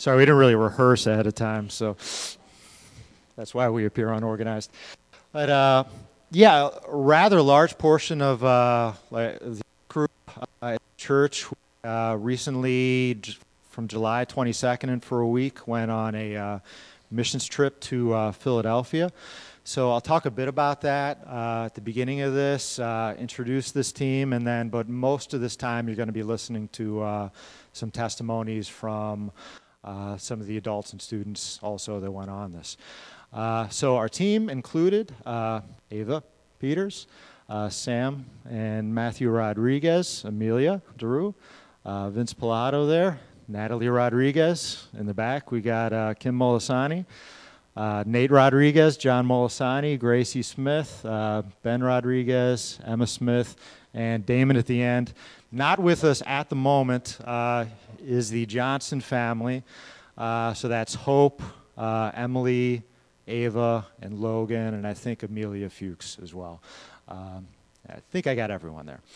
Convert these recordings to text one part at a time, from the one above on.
Sorry, we didn't really rehearse ahead of time, so that's why we appear unorganized. But yeah, a rather large portion of the crew at church recently, from July 22nd and for a week, went on a missions trip to Philadelphia. So I'll talk a bit about that at the beginning of this, introduce this team, and then, but most of this time you're going to be listening to some testimonies from some of the adults and students also that went on this. So our team included Ava Peters, Sam and Matthew Rodriguez, Amelia Daru, Vince Pilato there, Natalie Rodriguez in the back. We got Kim Molisani, Nate Rodriguez, John Molisani, Gracie Smith, Ben Rodriguez, Emma Smith, and Damon at the end. Not with us at the moment is the Johnson family. So that's Hope, Emily, Ava, and Logan, and I think Amelia Fuchs as well. I think I got everyone there.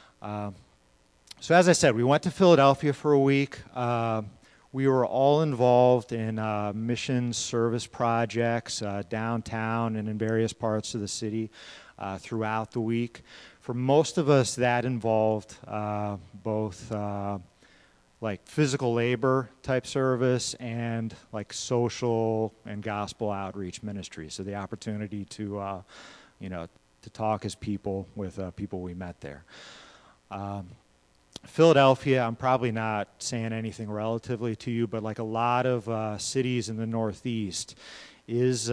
So as I said, we went to Philadelphia for a week. We were all involved in mission service projects downtown and in various parts of the city throughout the week. For most of us, that involved both like physical labor type service and like social and gospel outreach ministry. So the opportunity to, to talk as people with people we met there. Philadelphia, I'm probably not saying anything relatively to you, but like a lot of cities in the Northeast is,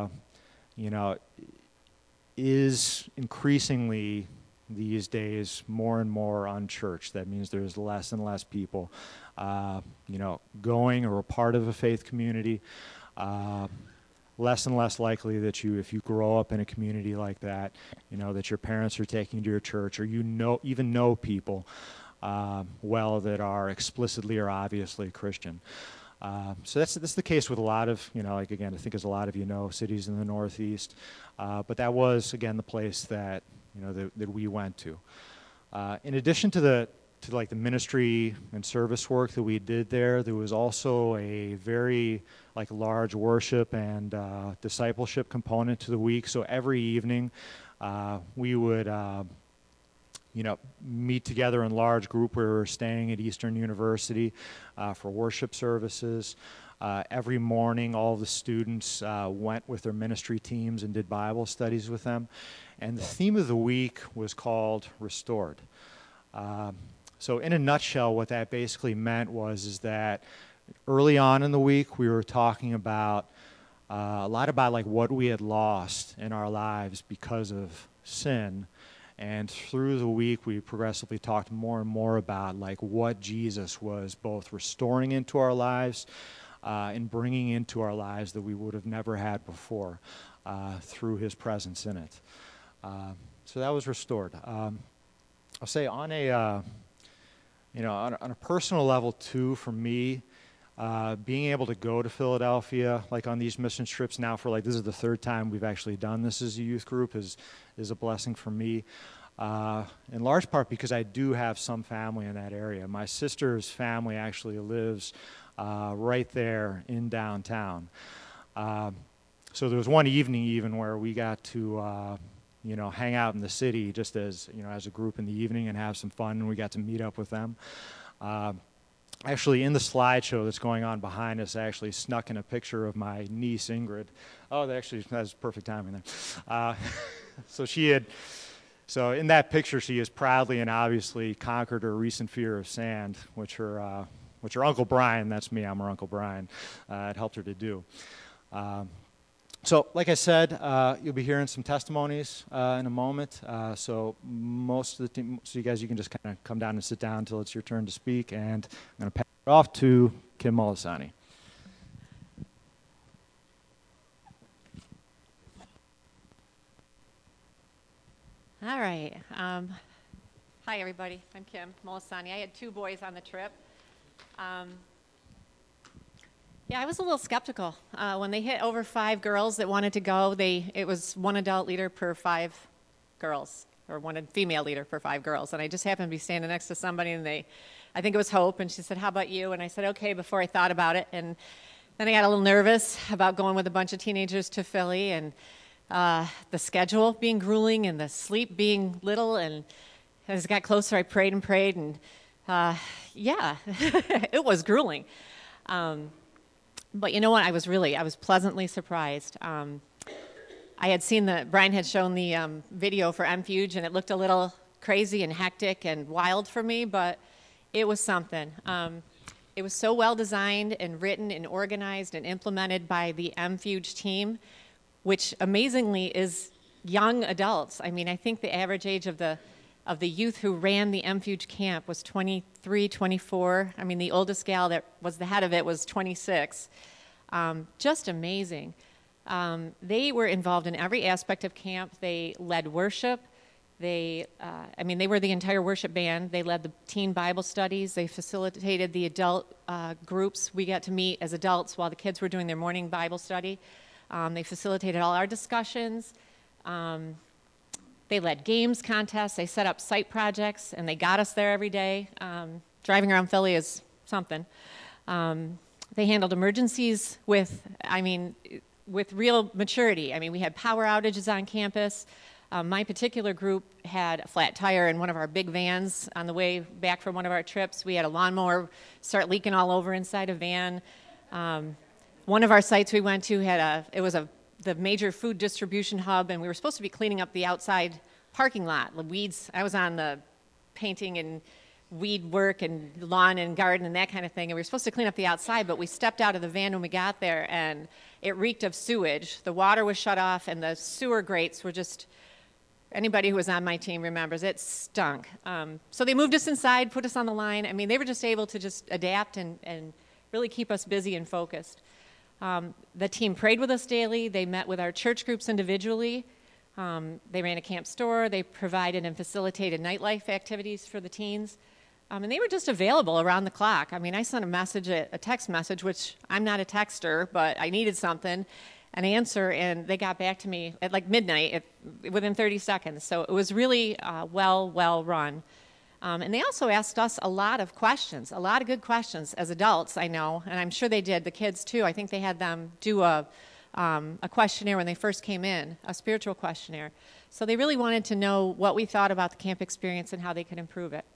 is increasingly these days more and more unchurched. That means there's less and less people, going or a part of a faith community. Less and less likely that if you grow up in a community like that, that your parents are taking you to your church, or even know people well that are explicitly or obviously Christian. So that's the case with a lot of, again, I think as a lot of cities in the Northeast. But that was, again, the place that, that we went to. In addition to the ministry and service work that we did there, there was also a very large worship and discipleship component to the week. So every evening we would meet together in large group. We were staying at Eastern University for worship services. Every morning, all the students went with their ministry teams and did Bible studies with them. And the theme of the week was called Restored. So in a nutshell, what that basically meant is that early on in the week, we were talking about a lot about what we had lost in our lives because of sin. And through the week, we progressively talked more and more about what Jesus was both restoring into our lives and bringing into our lives that we would have never had before through his presence in it. So that was Restored. I'll say on a on a personal level too, for me, being able to go to Philadelphia on these mission trips now for this is the third time we've actually done this as a youth group is a blessing for me. In large part because I do have some family in that area. My sister's family actually lives right there in downtown. So there was one evening even where we got to hang out in the city just as as a group in the evening and have some fun, and we got to meet up with them. Actually, in the slideshow that's going on behind us, I actually snuck in a picture of my niece, Ingrid. Oh, that's perfect timing there. So in that picture, she has proudly and obviously conquered her recent fear of sand, which her Uncle Brian, that's me, I'm her Uncle Brian, had helped her to do. So like I said, you'll be hearing some testimonies in a moment. So most of the team, so you guys, you can just kind of come down and sit down until it's your turn to speak. And I'm going to pass it off to Kim Molisani. All right. Hi, everybody. I'm Kim Molisani. I had 2 boys on the trip. Yeah, I was a little skeptical. When they hit over 5 girls that wanted to go, it was 1 adult leader per 5 girls, or 1 female leader per 5 girls. And I just happened to be standing next to somebody, and I I think it was Hope, and she said, how about you? And I said, okay, before I thought about it. And then I got a little nervous about going with a bunch of teenagers to Philly, and the schedule being grueling and the sleep being little. And as it got closer, I prayed and prayed, and yeah, it was grueling. But you know what? I was pleasantly surprised. I had seen Brian had shown the video for MFuge, and it looked a little crazy and hectic and wild for me, but it was something. It was so well designed and written and organized and implemented by the MFuge team, which amazingly is young adults. I mean, I think the average age of the youth who ran the MFuge camp was 23, 24. I mean, the oldest gal that was the head of it was 26. Just amazing. They were involved in every aspect of camp. They led worship. They were the entire worship band. They led the teen Bible studies. They facilitated the adult groups. We got to meet as adults while the kids were doing their morning Bible study. They facilitated all our discussions. They led games contests. They set up site projects, and they got us there every day. Driving around Philly is something. They handled emergencies with real maturity. I mean, we had power outages on campus. My particular group had a flat tire in one of our big vans on the way back from one of our trips. We had a lawnmower start leaking all over inside a van. One of our sites we went to the major food distribution hub, and we were supposed to be cleaning up the outside parking lot, the weeds. I was on the painting and weed work and lawn and garden and that kind of thing, and we were supposed to clean up the outside, but we stepped out of the van when we got there, and it reeked of sewage. The water was shut off, and the sewer grates were just, anybody who was on my team remembers, it stunk. So they moved us inside, put us on the line. I mean, they were just able to just adapt and really keep us busy and focused. The team prayed with us daily. They met with our church groups individually. They ran a camp store. They provided and facilitated nightlife activities for the teens. And they were just available around the clock. I mean, I sent a text message, which I'm not a texter, but I needed something, an answer, and they got back to me at like midnight, within 30 seconds. So it was really well run. And they also asked us a lot of questions, a lot of good questions as adults, I know, and I'm sure they did, the kids too. I think they had them do a questionnaire when they first came in, a spiritual questionnaire. So they really wanted to know what we thought about the camp experience and how they could improve it.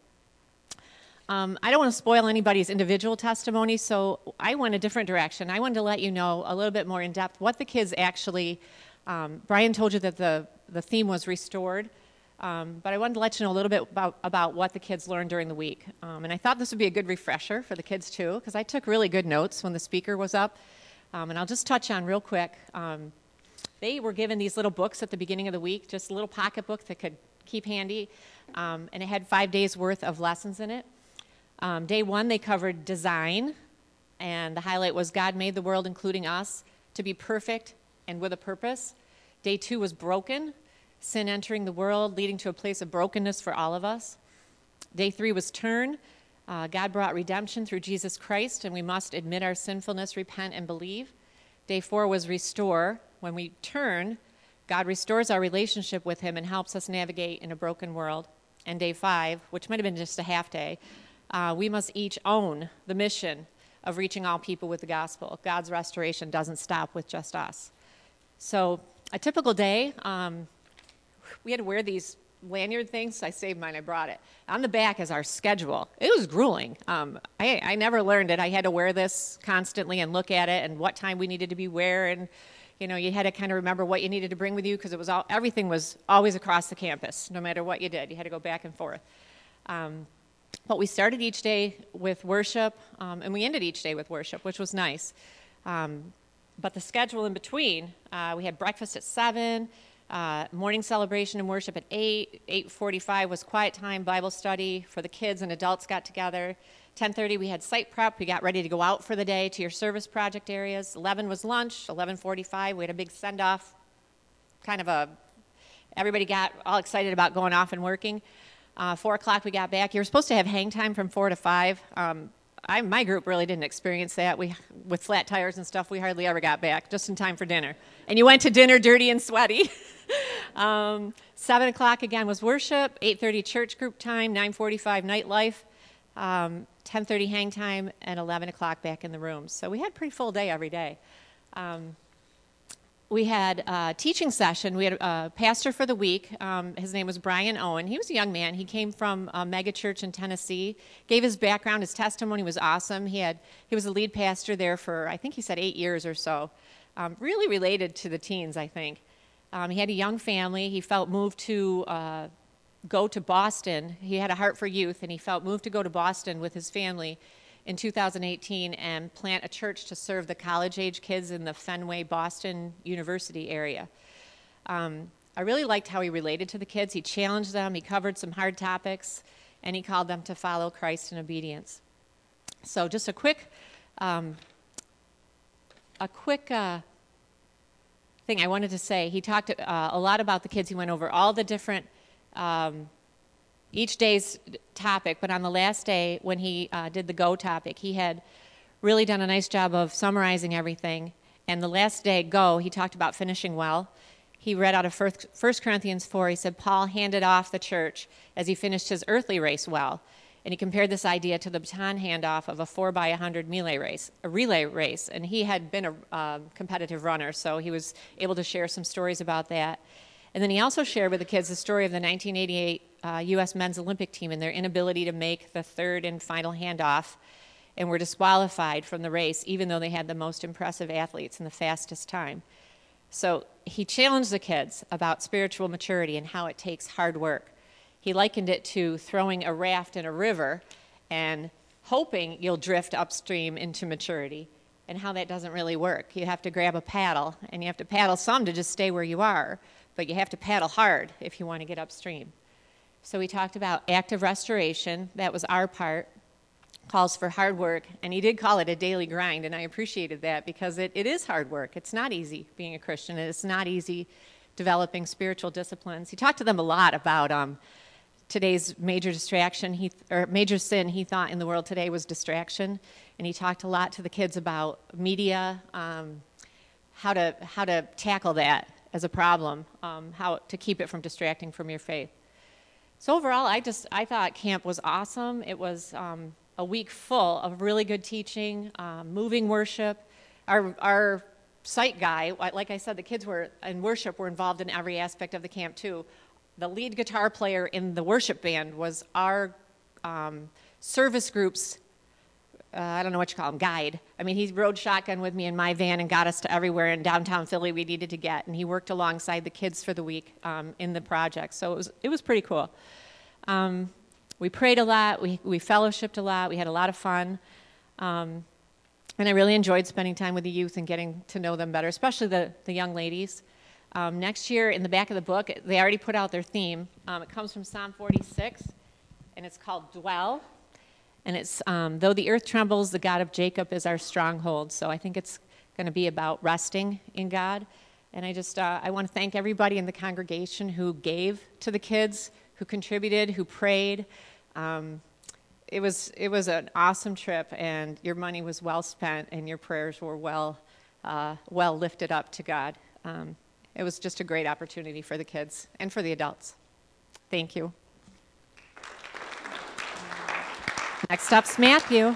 I don't want to spoil anybody's individual testimony, so I went a different direction. I wanted to let you know a little bit more in depth what the kids actually, Brian told you that the theme was restored, but I wanted to let you know a little bit about what the kids learned during the week. And I thought this would be a good refresher for the kids too, because I took really good notes when the speaker was up. And I'll just touch on real quick. They were given these little books at the beginning of the week, just a little pocket book that could keep handy, and it had 5 days worth of lessons in it. Day one, they covered design, and the highlight was God made the world, including us, to be perfect and with a purpose. Day two was broken, sin entering the world, leading to a place of brokenness for all of us. Day three was turn. God brought redemption through Jesus Christ, and we must admit our sinfulness, repent, and believe. Day four was restore. When we turn, God restores our relationship with him and helps us navigate in a broken world. And day five, which might have been just a half day, we must each own the mission of reaching all people with the gospel. God's restoration doesn't stop with just us. So a typical day, we had to wear these lanyard things. I saved mine. I brought it. On the back is our schedule. It was grueling. I never learned it. I had to wear this constantly and look at it and what time we needed to be where. And, you know, you had to kind of remember what you needed to bring with you because everything was always across the campus. No matter what you did, you had to go back and forth. But we started each day with worship, and we ended each day with worship, which was nice. But the schedule in between, we had breakfast at 7, morning celebration and worship at 8, 8:45 was quiet time, Bible study for the kids and adults got together. 10:30 we had site prep, we got ready to go out for the day to your service project areas. 11 was lunch, 11:45 we had a big send-off, everybody got all excited about going off and working. 4 o'clock we got back. You were supposed to have hang time from 4 to 5. My group really didn't experience that. With flat tires and stuff, we hardly ever got back, just in time for dinner. And you went to dinner dirty and sweaty. 7 o'clock again was worship, 8:30 church group time, 9:45 nightlife. 10:30 hang time, and 11 o'clock back in the rooms. So we had a pretty full day every day. We had a teaching session. We had a pastor for the week. His name was Brian Owen. He was a young man. He came from a mega church in Tennessee. Gave his background. His testimony was awesome. He was a lead pastor there for, I think he said 8 years or so. Really related to the teens, I think. He had a young family. He felt moved to go to Boston. He had a heart for youth, and he felt moved to go to Boston with his family in 2018 and plant a church to serve the college-age kids in the Fenway, Boston University area. I really liked how he related to the kids. He challenged them, he covered some hard topics, and he called them to follow Christ in obedience. So just a quick thing I wanted to say. He talked a lot about the kids. He went over all the different each day's topic, but on the last day when he did the go topic, he had really done a nice job of summarizing everything. And the last day, go, he talked about finishing well. He read out of 1 Corinthians 4. He said Paul handed off the church as he finished his earthly race well. And he compared this idea to the baton handoff of a 4x100 relay race. And he had been a competitive runner, so he was able to share some stories about that. And then he also shared with the kids the story of the 1988 U.S. men's Olympic team and their inability to make the third and final handoff and were disqualified from the race, even though they had the most impressive athletes in the fastest time. So he challenged the kids about spiritual maturity and how it takes hard work. He likened it to throwing a raft in a river and hoping you'll drift upstream into maturity, and how that doesn't really work. You have to grab a paddle, and you have to paddle some to just stay where you are, but you have to paddle hard if you want to get upstream. So we talked about active restoration. That was our part. Calls for hard work, and he did call it a daily grind, and I appreciated that because it is hard work. It's not easy being a Christian, and it's not easy developing spiritual disciplines. He talked to them a lot about today's major distraction, major sin he thought in the world today was distraction, and he talked a lot to the kids about media, how to tackle that as a problem, how to keep it from distracting from your faith. So overall, I thought camp was awesome. It was a week full of really good teaching, moving worship. Our site guy, like I said, the kids were in worship were involved in every aspect of the camp too. The lead guitar player in the worship band was our service group's, I don't know what you call him, guide. I mean, he rode shotgun with me in my van and got us to everywhere in downtown Philly we needed to get, and he worked alongside the kids for the week in the project. So it was pretty cool. We prayed a lot, we fellowshipped a lot, we had a lot of fun, and I really enjoyed spending time with the youth and getting to know them better, especially the young ladies. Next year, in the back of the book, they already put out their theme. It comes from Psalm 46, and it's called Dwell. And it's, though the earth trembles, the God of Jacob is our stronghold. So I think it's going to be about resting in God. And I want to thank everybody in the congregation who gave to the kids, who contributed, who prayed. It was an awesome trip, and your money was well spent, and your prayers were well lifted up to God. It was just a great opportunity for the kids and for the adults. Thank you. Next up's Matthew.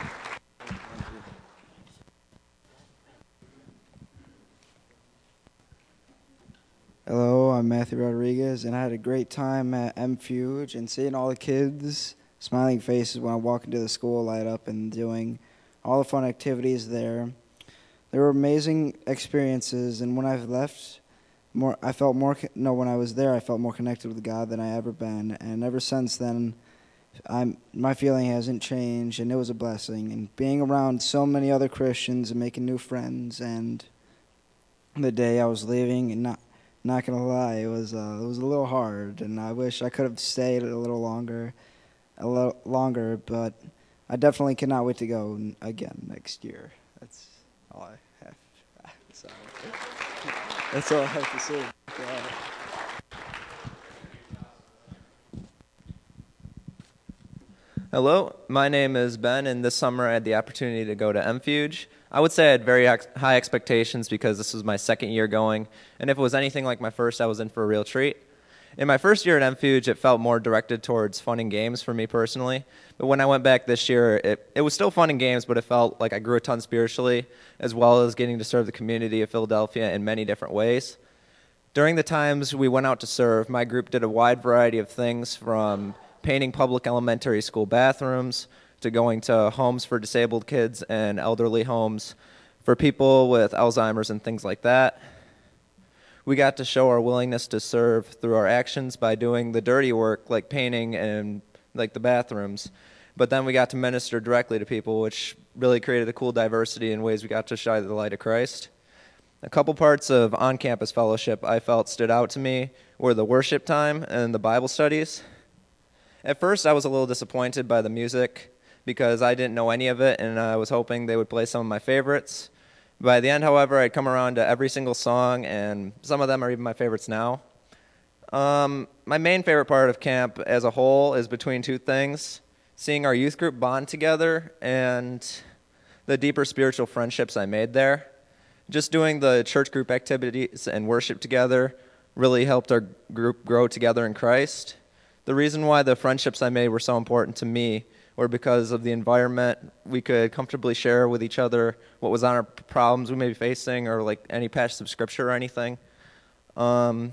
Hello, I'm Matthew Rodriguez, and I had a great time at MFuge, and seeing all the kids' smiling faces when I walk into the school light up and doing all the fun activities there. There were amazing experiences, and when I left, when I was there, I felt more connected with God than I ever been, and ever since then, my feeling hasn't changed, and it was a blessing. And being around so many other Christians and making new friends, and the day I was leaving, and not gonna lie, it was a little hard, and I wish I could have stayed a little longer, but I definitely cannot wait to go again next year. That's all I have. Sorry. That's all I have to say. Hello, my name is Ben, and this summer I had the opportunity to go to MFuge. I would say I had very high expectations because this was my second year going, and if it was anything like my first, I was in for a real treat. In my first year at MFuge, it felt more directed towards fun and games for me personally. But when I went back this year, it was still fun and games, but it felt like I grew a ton spiritually, as well as getting to serve the community of Philadelphia in many different ways. During the times we went out to serve, my group did a wide variety of things, from painting public elementary school bathrooms to going to homes for disabled kids and elderly homes for people with Alzheimer's and things like that. We got to show our willingness to serve through our actions by doing the dirty work, like painting and like the bathrooms. But then we got to minister directly to people, which really created a cool diversity in ways we got to shine the light of Christ. A couple parts of on-campus fellowship I felt stood out to me were the worship time and the Bible studies. At first, I was a little disappointed by the music because I didn't know any of it, and I was hoping they would play some of my favorites. By the end, however, I'd come around to every single song, and some of them are even my favorites now. My main favorite part of camp as a whole is between two things: seeing our youth group bond together and the deeper spiritual friendships I made there. Just doing the church group activities and worship together really helped our group grow together in Christ. The reason why the friendships I made were so important to me were because of the environment. We could comfortably share with each other what was on our problems we may be facing, or like any passage of scripture or anything. I'm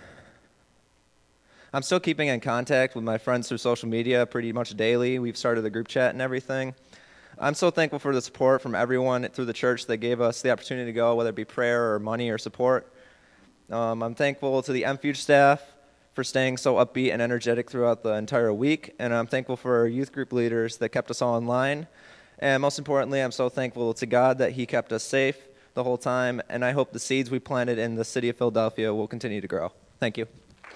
still keeping in contact with my friends through social media pretty much daily. We've started a group chat and everything. I'm so thankful for the support from everyone through the church that gave us the opportunity to go, whether it be prayer or money or support. I'm thankful to the MFuge staff for staying so upbeat and energetic throughout the entire week, and I'm thankful for our youth group leaders that kept us all in line. And most importantly, I'm so thankful to God that He kept us safe the whole time, and I hope the seeds we planted in the city of Philadelphia will continue to grow. Thank you.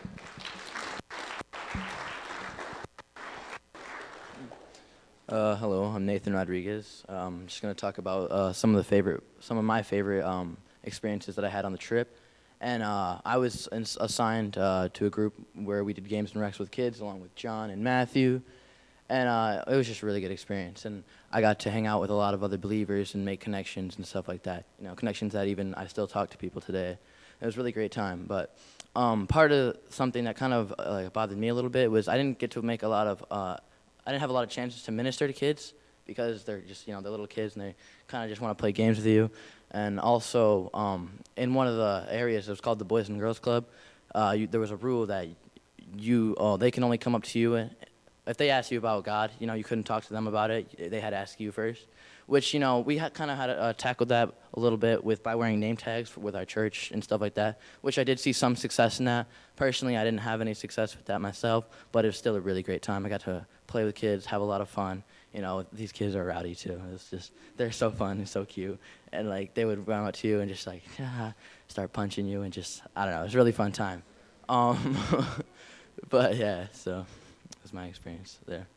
Hello, I'm Nathan Rodriguez. I'm just going to talk about some of my favorite experiences that I had on the trip. And I was assigned to a group where we did games and recs with kids, along with John and Matthew. And it was just a really good experience. And I got to hang out with a lot of other believers and make connections and stuff like that. You know, connections that even I still talk to people today. It was a really great time. But part of something that kind of bothered me a little bit was I didn't get to make a lot of I didn't have a lot of chances to minister to kids because they're just, they're little kids and they kind of just want to play games with you. And also, in one of the areas, it was called the Boys and Girls Club, there was a rule that they can only come up to you. If they ask you about God, you couldn't talk to them about it. They had to ask you first, which, we kind of had to tackle that a little bit by wearing name tags with our church and stuff like that, which I did see some success in that. Personally, I didn't have any success with that myself, but it was still a really great time. I got to play with kids, have a lot of fun. These kids are rowdy too. It's just, they're so fun and so cute. And they would run up to you and just start punching you and just, I don't know, it was a really fun time. But yeah, so that was my experience there.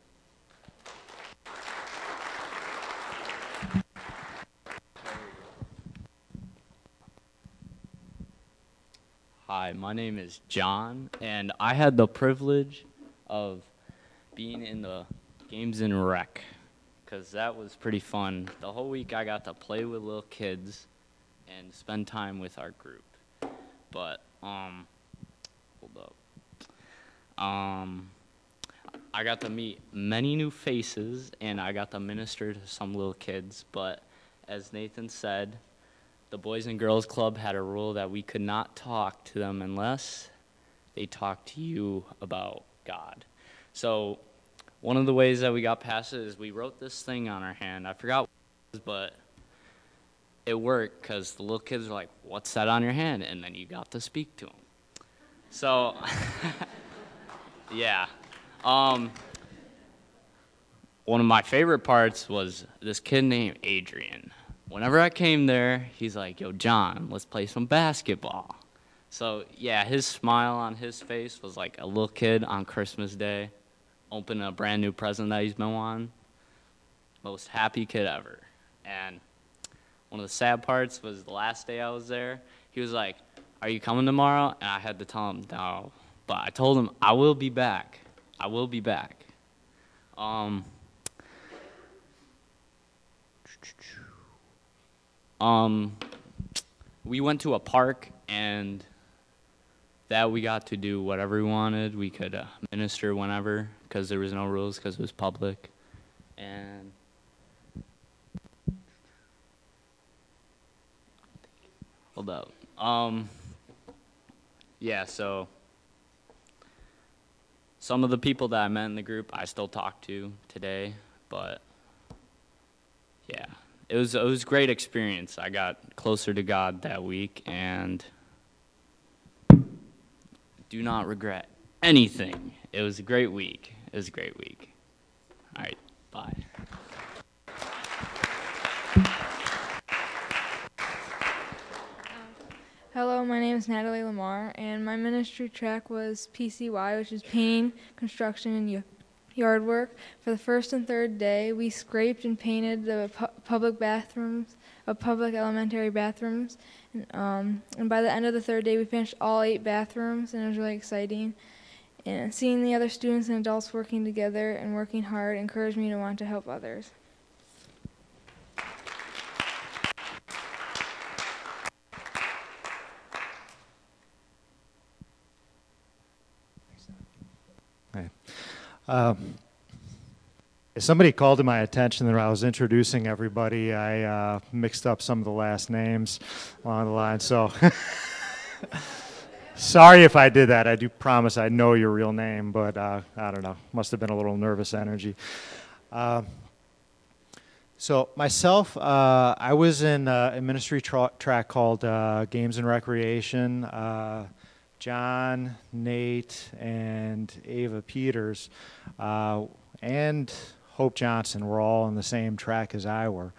Hi, my name is John, and I had the privilege of being in the Games and Rec, because that was pretty fun. The whole week I got to play with little kids and spend time with our group. But, hold up. I got to meet many new faces, and I got to minister to some little kids, but as Nathan said, the Boys and Girls Club had a rule that we could not talk to them unless they talked to you about God. So one of the ways that we got past it is we wrote this thing on our hand. I forgot what it was, but it worked because the little kids were like, "What's that on your hand?" And then you got to speak to them. So, yeah. One of my favorite parts was this kid named Adrian. Whenever I came there, he's like, "Yo, John, let's play some basketball." So, yeah, his smile on his face was like a little kid on Christmas Day opening a brand new present that he's been wanting. Most happy kid ever. And one of the sad parts was the last day I was there, he was like, "Are you coming tomorrow?" And I had to tell him no. But I told him, I will be back. I will be back. We went to a park, and that we got to do whatever we wanted. We could minister whenever because there was no rules because it was public. And hold up. Yeah, so some of the people that I met in the group I still talk to today, but yeah, it was a great experience. I got closer to God that week and do not regret anything. It was a great week. It was a great week. All right, bye. Hello, my name is Natalie Lamar, and my ministry track was PCY, which is painting, construction, and yard work. For the first and third day, we scraped and painted the public bathrooms, public elementary bathrooms, and by the end of the third day, we finished all 8 bathrooms, and it was really exciting. And seeing the other students and adults working together and working hard encouraged me to want to help others. Somebody called to my attention that I was introducing everybody. I mixed up some of the last names along the line, so sorry if I did that. I do promise I know your real name, but I don't know. Must have been a little nervous energy. So myself, I was in a ministry track called Games and Recreation. John, Nate, and Ava Peters, and Hope Johnson were all in the same track as I were.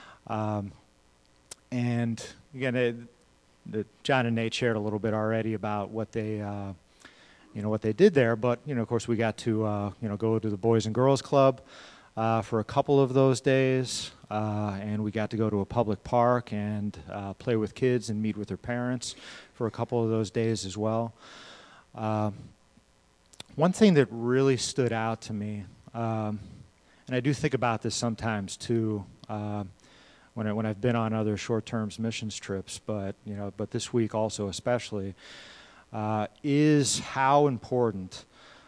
And again, John and Nate shared a little bit already about what they, what they did there. But of course, we got to, go to the Boys and Girls Club for a couple of those days, and we got to go to a public park and play with kids and meet with their parents for a couple of those days as well. One thing that really stood out to me, and I do think about this sometimes too, when I've been on other short-term missions trips, but this week also especially, is how important,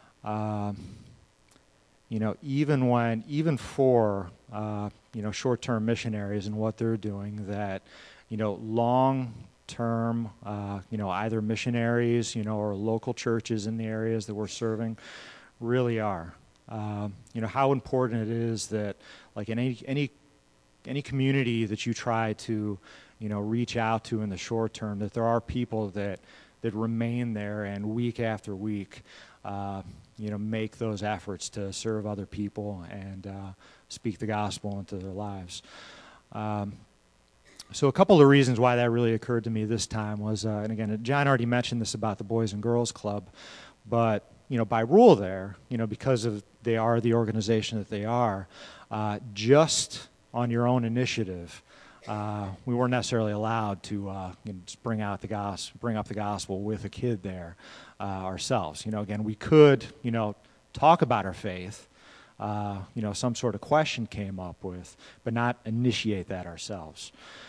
even for short-term missionaries and what they're doing, that long-term, either missionaries, or local churches in the areas that we're serving, really are. How important it is that, like in any community that you try to, reach out to in the short term, that there are people that remain there and week after week, make those efforts to serve other people and speak the gospel into their lives. So a couple of reasons why that really occurred to me this time was, and again, John already mentioned this about the Boys and Girls Club, but by rule there, because of they are the organization that they are, just on your own initiative, we weren't necessarily allowed to just bring up the gospel with a kid there ourselves. Again, we could talk about our faith. Some sort of question came up with, but not initiate that ourselves.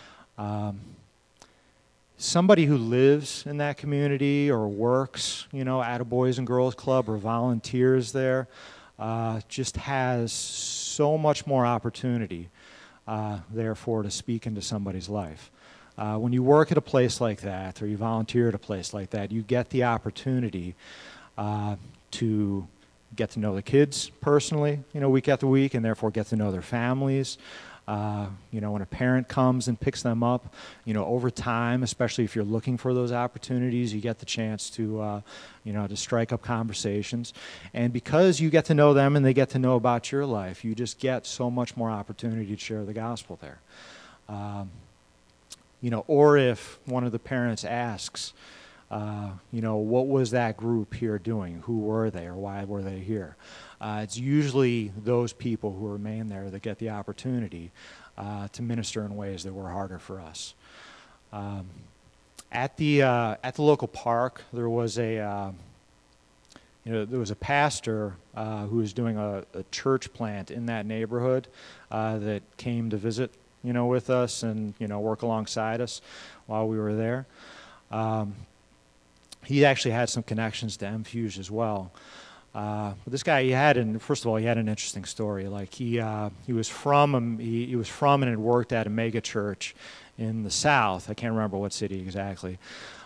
Somebody who lives in that community or works, at a Boys and Girls Club or volunteers there, just has so much more opportunity, therefore, to speak into somebody's life. When you work at a place like that, or you volunteer at a place like that, you get the opportunity to get to know the kids personally, week after week, and therefore get to know their families. When a parent comes and picks them up, over time, especially if you're looking for those opportunities, you get the chance to, to strike up conversations. And because you get to know them and they get to know about your life, you just get so much more opportunity to share the gospel there. Or if one of the parents asks, what was that group here doing? Who were they, or why were they here? It's usually those people who remain there that get the opportunity to minister in ways that were harder for us. At the local park, there was a pastor who was doing a church plant in that neighborhood that came to visit, with us and work alongside us while we were there. he actually had some connections to MFuge as well. But this guy, he had an interesting story. Like he was from and had worked at a mega church in the South. I can't remember what city exactly.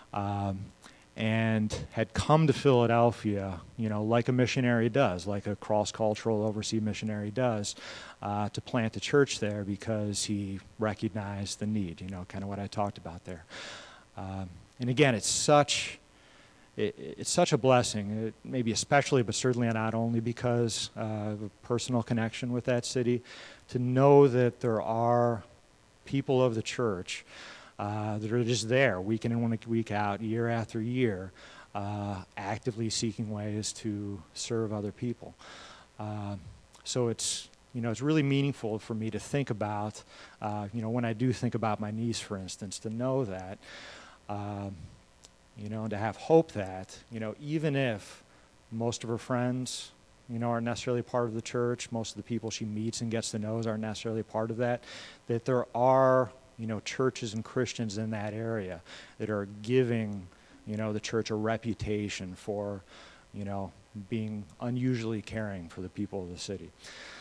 And had come to Philadelphia, like a missionary does, like a cross-cultural overseas missionary does, to plant a church there because he recognized the need, kind of what I talked about there. And again, it's such a blessing, maybe especially, but certainly not only because of a personal connection with that city, to know that there are people of the church that are just there week in and week out, year after year, actively seeking ways to serve other people. So it's really meaningful for me to think about, when I do think about my niece, for instance, to know that, and to have hope that, even if most of her friends, aren't necessarily part of the church, most of the people she meets and gets to know aren't necessarily part of that there are churches and Christians in that area that are giving, the church a reputation for, being unusually caring for the people of the city.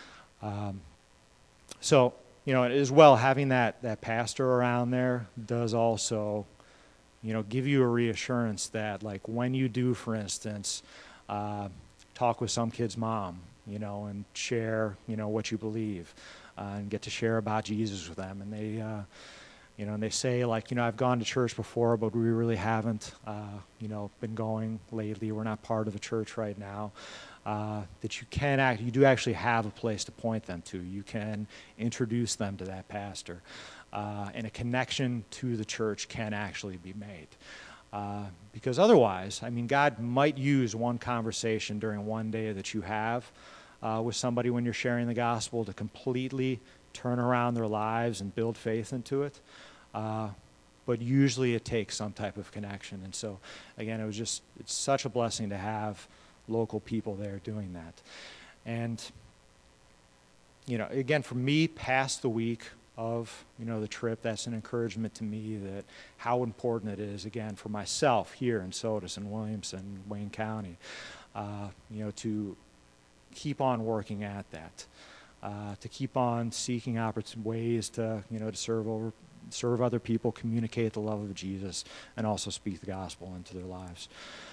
So, as well, having that pastor around there does also, give you a reassurance that, like, when you do, for instance, talk with some kid's mom, and share, what you believe, and get to share about Jesus with them, and they, and they say, like, I've gone to church before, but we really haven't, been going lately. We're not part of a church right now. That you do actually have a place to point them to. You can introduce them to that pastor, and a connection to the church can actually be made. Because otherwise, God might use one conversation during one day that you have with somebody when you're sharing the gospel to completely turn around their lives and build faith into it. But usually it takes some type of connection. And so, again, it's such a blessing to have local people there doing that. And, again, for me, past the week of, the trip, that's an encouragement to me that how important it is, again, for myself here in Sodus and Williamson, Wayne County, to keep on working at that, to keep on seeking ways to, to serve other people, communicate the love of Jesus, and also speak the gospel into their lives.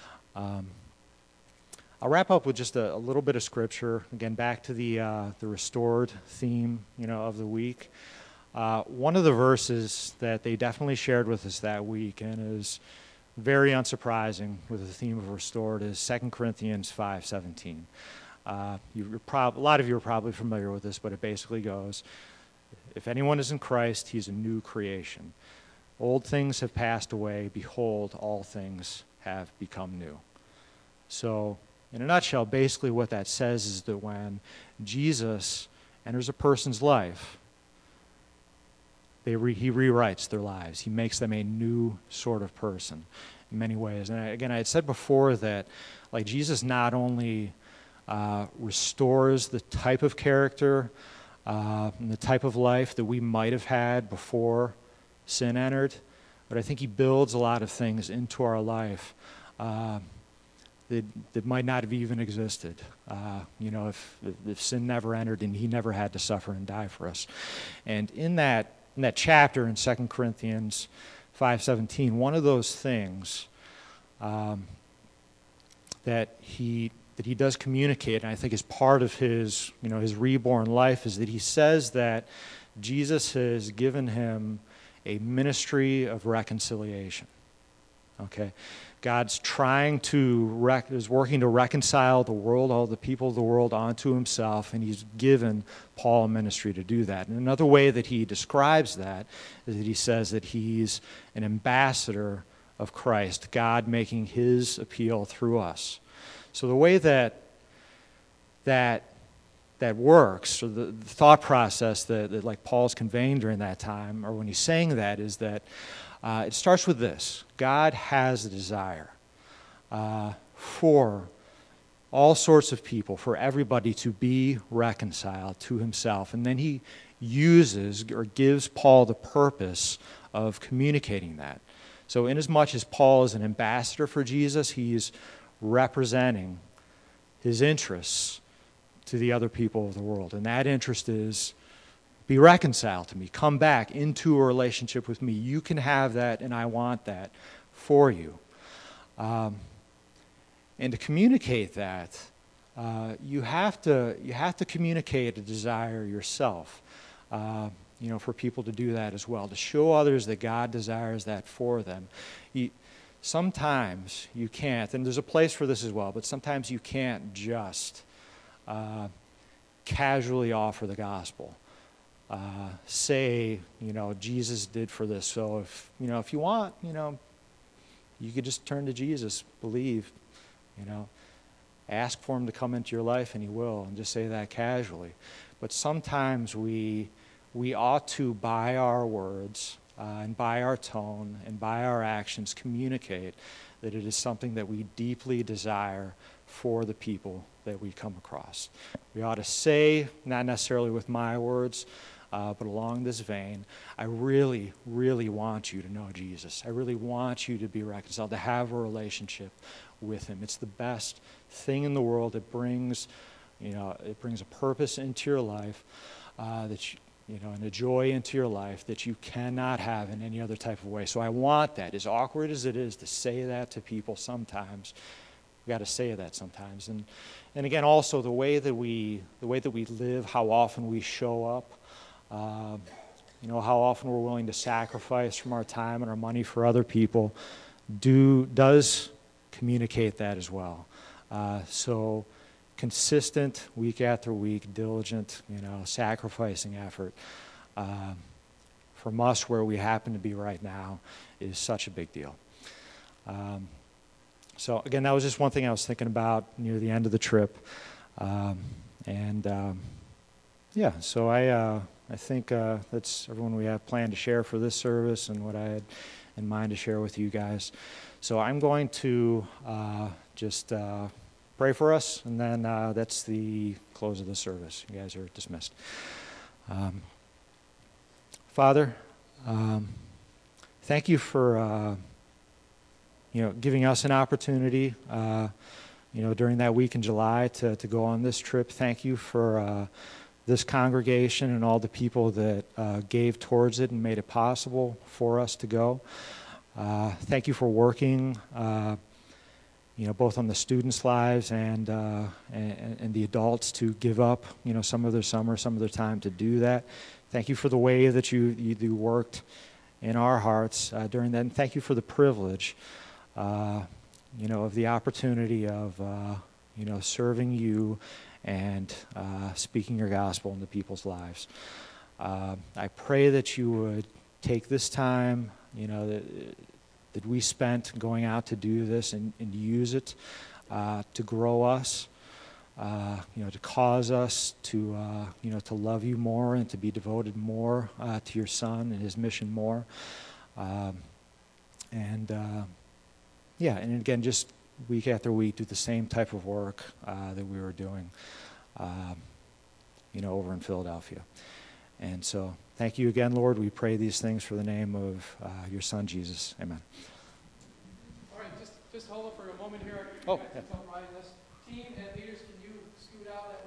I'll wrap up with just a little bit of scripture. Again, back to the restored theme, of the week. One of the verses that they definitely shared with us that week, and is very unsurprising with the theme of restored, is 2 Corinthians 5:17. A lot of you are probably familiar with this, but it basically goes, if anyone is in Christ, he's a new creation. Old things have passed away. Behold, all things have become new. So, in a nutshell, basically what that says is that when Jesus enters a person's life, he rewrites their lives. He makes them a new sort of person in many ways. And again, I had said before that, like, Jesus not only restores the type of character and the type of life that we might have had before sin entered, but I think he builds a lot of things into our life that might not have even existed, if sin never entered and he never had to suffer and die for us. And in that chapter in 2 Corinthians 5:17, one of those things that he does communicate, and I think is part of his reborn life, is that he says that Jesus has given him a ministry of reconciliation. Okay, God's is working to reconcile the world, all the people of the world, onto himself, and he's given Paul a ministry to do that. And another way that he describes that is that he says that he's an ambassador of Christ, God making his appeal through us. So the way that works, or the thought process that like Paul's conveying during that time, or when he's saying that, is that it starts with this: God has a desire for all sorts of people, for everybody to be reconciled to himself, and then he uses or gives Paul the purpose of communicating that So inasmuch as Paul is an ambassador for Jesus, he's representing his interests to the other people of the world. And that interest is, be reconciled to me. Come back into a relationship with me. You can have that, and I want that for you. And to communicate that, you have to communicate a desire yourself. For people to do that as well, to show others that God desires that for them. Sometimes you can't, and there's a place for this as well, but sometimes you can't just casually offer the gospel. Say, Jesus did for this, so if you want, you could just turn to Jesus, believe, ask for him to come into your life, and he will, and just say that casually. But sometimes we ought to, by our words and by our tone and by our actions, communicate that it is something that we deeply desire for the people that we come across. We ought to say, not necessarily with my words, but along this vein, I really, really want you to know Jesus. I really want you to be reconciled, to have a relationship with him. It's the best thing in the world. It brings a purpose into your life and a joy into your life that you cannot have in any other type of way. So I want that. As awkward as it is to say that to people sometimes, we got to say that sometimes. And again, also the way that we live, how often we show up, how often we're willing to sacrifice from our time and our money for other people, does communicate that as well. So consistent, week after week, diligent, sacrificing effort from us where we happen to be right now is such a big deal. So again, that was just one thing I was thinking about near the end of the trip. So I think that's everyone we have planned to share for this service and what I had in mind to share with you guys. So I'm going to just pray for us, and then that's the close of the service. You guys are dismissed. Father, thank you for giving us an opportunity during that week in July to go on this trip. Thank you for this congregation and all the people that gave towards it and made it possible for us to go. Thank you for working both on the students' lives and the adults to give up, some of their summer, some of their time to do that. Thank you for the way that you worked in our hearts during that. And thank you for the privilege, of the opportunity of, serving you and speaking your gospel into people's lives. I pray that you would take this time, that we spent going out to do this and use it to grow us, to cause us to love you more and to be devoted more to your Son and his mission more. And again, just week after week, do the same type of work that we were doing, over in Philadelphia. And so, thank you again, Lord. We pray these things for the name of your Son, Jesus. Amen. All right, just hold up for a moment here. Oh, yeah. Team and leaders, can you scoot out?